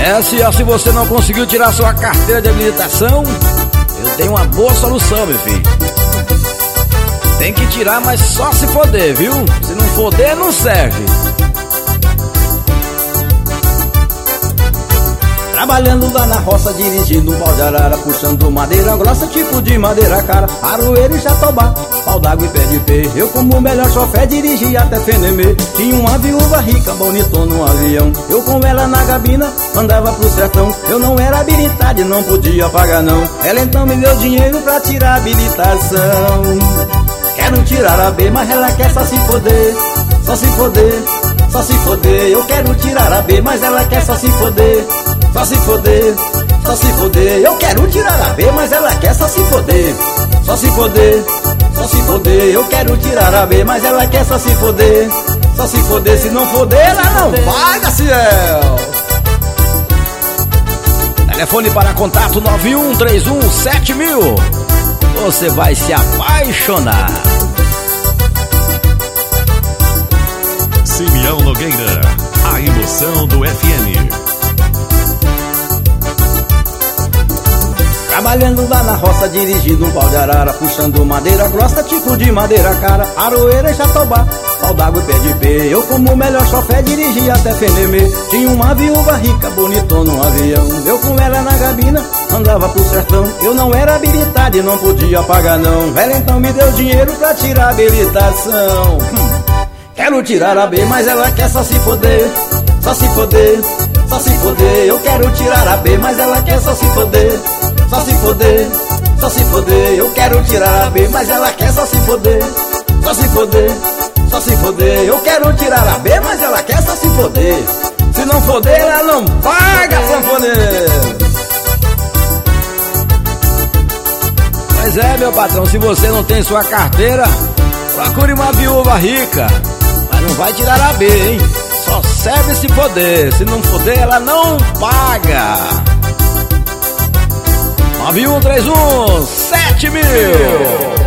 Se você não conseguiu tirar sua carteira de habilitação, eu tenho uma boa solução, meu filho. Tem que tirar, mas só se poder, viu? Se não poder, não serve. Trabalhando lá na roça, dirigindo um pau de arara, puxando madeira grossa, tipo de madeira cara, aroeira e jatobá, pau d'água e pé de pé. Eu, como o melhor chofé, dirigi até Fenemê. Tinha uma viúva rica, bonitona no avião. Eu com ela na gabina, andava pro sertão. Eu não era habilitado e não podia pagar não. Ela então me deu dinheiro pra tirar a habilitação. Quero tirar a B, mas ela quer só se foder. Só se foder, só se foder. Eu quero tirar a B, mas ela quer só se foder. Só se foder, só se foder. Eu quero tirar a B, mas ela quer só se foder. Só se foder, só se foder. Eu quero tirar a B, mas ela quer só se foder. Só se foder, se não foder, ela não paga, Ciel. Telefone para contato 91317000. Você vai se apaixonar. Simeão Nogueira, a emoção do FM. Trabalhando lá na roça, dirigindo um pau de arara, puxando madeira grossa, tipo de madeira cara, aroeira e jatobá, pau d'água e pé de pé. Eu, como o melhor chofé, dirigi até Fenemê. Tinha uma viúva rica, bonitona no avião. Eu com ela na gabina, andava pro sertão. Eu não era habilitado e não podia pagar não. Ela então me deu dinheiro pra tirar a habilitação. Quero tirar a B, mas ela quer só se foder. Só se foder, só se foder. Eu quero tirar a B, mas ela quer só se foder. Só se foder, só se foder. Eu quero tirar a B, mas ela quer só se foder. Só se foder, só se foder. Eu quero tirar a B, mas ela quer só se foder. Se não foder, ela não paga, sanfoneiro. Pois é, meu patrão, se você não tem sua carteira, procure uma viúva rica. Mas não vai tirar a B, hein? Só serve se poder. Se não foder, ela não paga. 91317000.